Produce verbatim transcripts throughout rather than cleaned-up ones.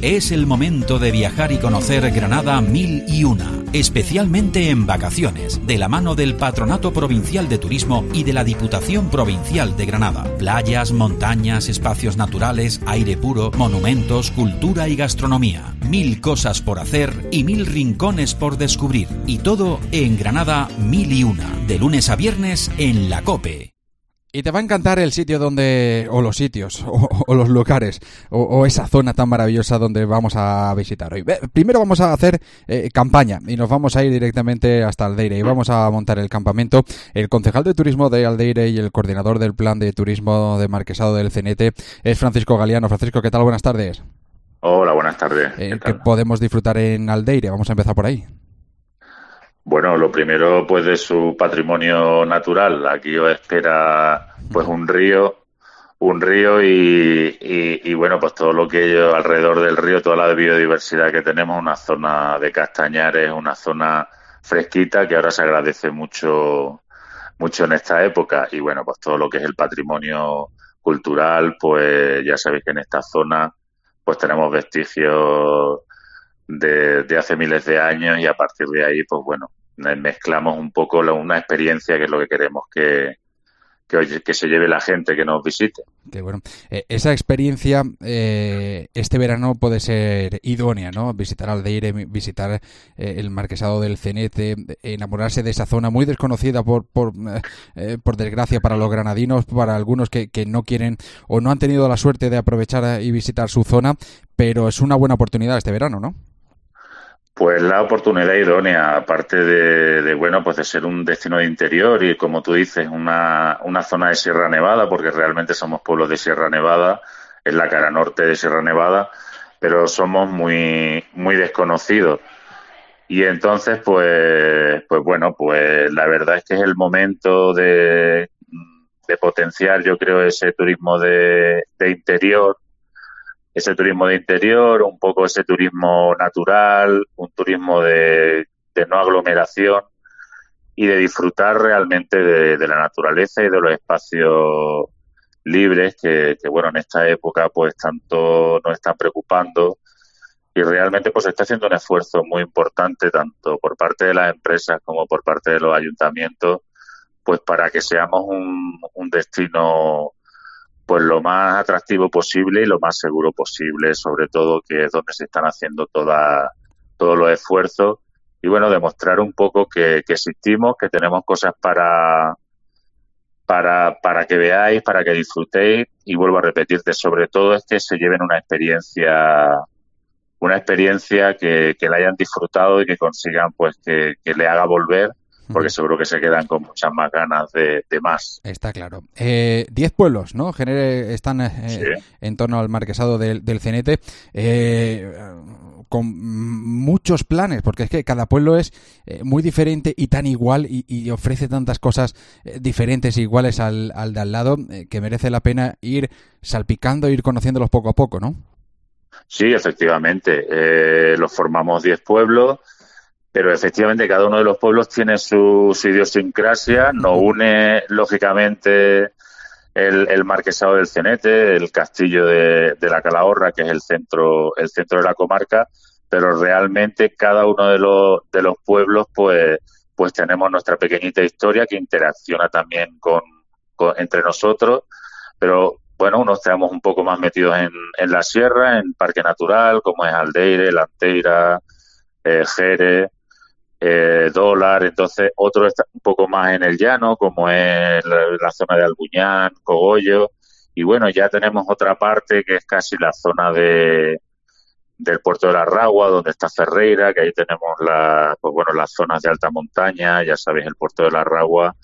Es el momento de viajar y conocer Granada mil y una, especialmente en vacaciones, de la mano del Patronato Provincial de Turismo y de la Diputación Provincial de Granada. Playas, montañas, espacios naturales, aire puro, monumentos, cultura y gastronomía. Mil cosas por hacer y mil rincones por descubrir. Y todo en Granada mil y una, de lunes a viernes en la COPE. Y te va a encantar el sitio donde, o los sitios, o, o los lugares, o, o esa zona tan maravillosa donde vamos a visitar hoy. Primero vamos a hacer eh, campaña y nos vamos a ir directamente hasta Aldeire y vamos a montar el campamento. El concejal de turismo de Aldeire y el coordinador del plan de turismo de Marquesado del Cenete es Francisco Galiano. Francisco, ¿qué tal? Buenas tardes. Hola, buenas tardes. Eh, ¿Qué podemos disfrutar en Aldeire? Vamos a empezar por ahí. Bueno, lo primero, pues, de su patrimonio natural. Aquí os espera, pues, un río, un río y, y, y bueno, pues todo lo que hay alrededor del río, toda la biodiversidad que tenemos, una zona de castañares, una zona fresquita que ahora se agradece mucho, mucho en esta época. Y bueno, pues todo lo que es el patrimonio cultural, pues ya sabéis que en esta zona, pues tenemos vestigios De, de hace miles de años y a partir de ahí, pues bueno, mezclamos un poco la, una experiencia que es lo que queremos que, que, que se lleve la gente que nos visite. Qué bueno. Eh, esa experiencia eh, este verano puede ser idónea, ¿no? Visitar Aldeire, visitar eh, el Marquesado del Cenete, enamorarse de esa zona muy desconocida por por, eh, por desgracia para los granadinos, para algunos que, que no quieren o no han tenido la suerte de aprovechar y visitar su zona, pero es una buena oportunidad este verano, ¿no? Pues la oportunidad idónea, aparte de, de bueno, pues de ser un destino de interior y, como tú dices, una, una zona de Sierra Nevada, porque realmente somos pueblos de Sierra Nevada, es la cara norte de Sierra Nevada, pero somos muy, muy desconocidos. Y entonces, pues, pues bueno, pues la verdad es que es el momento de, de potenciar, yo creo, ese turismo de, de interior, ese turismo de interior, un poco ese turismo natural, un turismo de, de no aglomeración y de disfrutar realmente de, de la naturaleza y de los espacios libres que, que, bueno, en esta época pues tanto nos están preocupando y realmente pues se está haciendo un esfuerzo muy importante tanto por parte de las empresas como por parte de los ayuntamientos, pues para que seamos un, un destino pues lo más atractivo posible y lo más seguro posible, sobre todo, que es donde se están haciendo toda, todos los esfuerzos. Y bueno, demostrar un poco que, que existimos, que tenemos cosas para, para, para que veáis, para que disfrutéis. Y vuelvo a repetirte, sobre todo es que se lleven una experiencia, una experiencia que, que la hayan disfrutado y que consigan pues que, que le haga volver, porque seguro que se quedan con muchas más ganas de, de más. Está claro. Eh, diez pueblos, ¿no? Genere, están eh, sí. en torno al Marquesado del, del Cenete, eh, con muchos planes, porque es que cada pueblo es eh, muy diferente y tan igual y, y ofrece tantas cosas eh, diferentes e iguales al, al de al lado, eh, que merece la pena ir salpicando e ir conociéndolos poco a poco, ¿no? Sí, efectivamente. Eh, los formamos diez pueblos. Pero efectivamente cada uno de los pueblos tiene su, su idiosincrasia, nos une lógicamente el, el Marquesado del Cenete, el castillo de, de la Calahorra, que es el centro, el centro de la comarca, pero realmente cada uno de los, de los pueblos pues, pues tenemos nuestra pequeñita historia que interacciona también con, con entre nosotros, pero bueno, unos estamos un poco más metidos en, en la sierra, en Parque Natural, como es Aldeire, Lanteira, eh, Jerez, Eh, dólar, entonces otro está un poco más en el llano, como es la, la zona de Albuñán, Cogollo, y bueno, ya tenemos otra parte que es casi la zona de del puerto de la Ragua, donde está Ferreira, que ahí tenemos la, pues bueno, las zonas de alta montaña, ya sabéis, el puerto de la Ragua.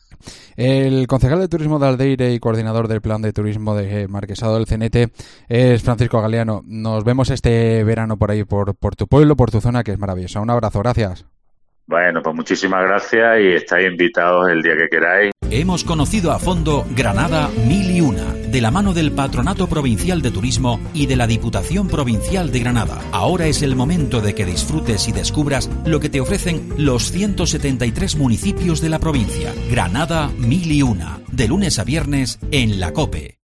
El concejal de turismo de Aldeire y coordinador del plan de turismo de Marquesado del Cenete es Francisco Galiano. Nos vemos este verano por ahí, por, por tu pueblo, por tu zona, que es maravillosa. Un abrazo, gracias. Bueno, pues muchísimas gracias y estáis invitados el día que queráis. Hemos conocido a fondo Granada mil y una, de la mano del Patronato Provincial de Turismo y de la Diputación Provincial de Granada. Ahora es el momento de que disfrutes y descubras lo que te ofrecen los ciento setenta y tres municipios de la provincia. Granada mil y una, de lunes a viernes en la COPE.